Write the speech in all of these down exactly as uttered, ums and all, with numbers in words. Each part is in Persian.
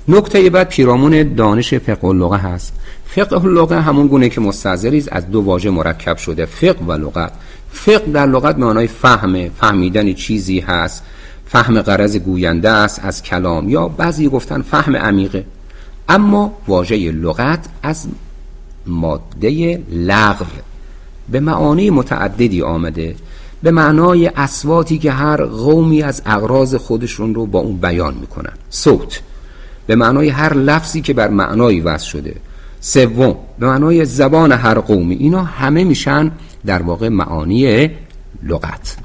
نکته بعد پیرامون دانش فقه اللغه هست. فقه اللغه همون گونه که مستعذری از دو واژه مرکب شده، فقه و لغت. فقه در لغت معنای فهم، فهمیدن چیزی هست، فهم غرض گوینده است از کلام، یا بعضی گفتن فهم عمیقه. اما واژه لغت از ماده لغو به معانی متعددی آمده، به معنای اصواتی که هر قومی از اغراض خودشون رو با اون بیان میکنن. صوت به معنای هر لفظی که بر معنایی وضع شده. سوم به معنای زبان هر قومی. اینا همه میشن در واقع معانی لغت.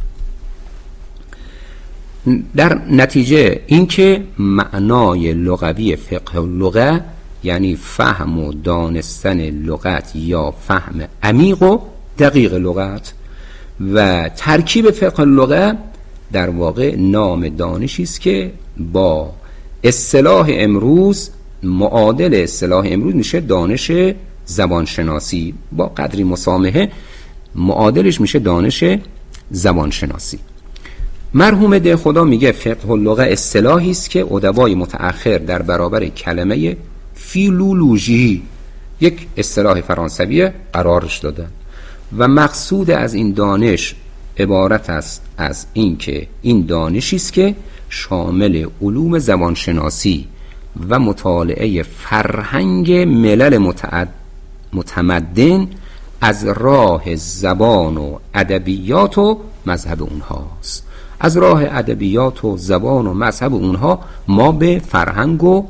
در نتیجه اینکه معنای لغوی فقه اللغه یعنی فهم و دانستن لغت یا فهم عمیق و دقیق لغت، و ترکیب فقه اللغه در واقع نام دانشی است که با اصطلاح امروز معادل اصطلاح امروز میشه دانش زبانشناسی، با قدری مسامحه معادلش میشه دانش زبانشناسی. مرحوم ده خدا میگه فقه اللغه اصطلاحی است که ادبای متأخر در برابر کلمه فیلولوژی، یک اصطلاح فرانسوی، قرارش دادن و مقصود از این دانش عبارت است از این که این دانشی است که شامل علوم زبانشناسی و مطالعه فرهنگ ملل متعد... متمدن از راه زبان و ادبیات و مذهب اونهاست. از راه ادبیات و زبان و مذهب اونها ما به فرهنگ و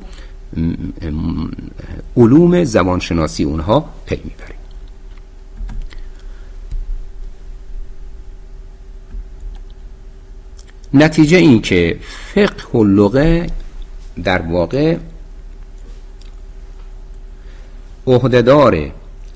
علوم زبانشناسی اونها پی میبریم. نتیجه این که فقه و لغه در واقع عهده‌دار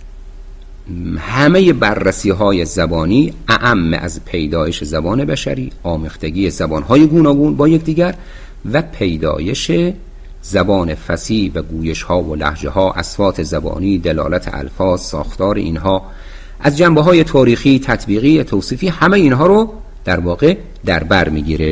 همه بررسی های زبانی، اعم از پیدایش زبان بشری، آمیختگی زبان های گوناگون با یکدیگر و پیدایش زبان فصیح و گویش ها و لهجه ها، اصوات زبانی، دلالت الفاظ، ساختار اینها، از جنبه های تاریخی، تطبیقی، توصیفی، همه اینها رو در واقع در بر میگیره.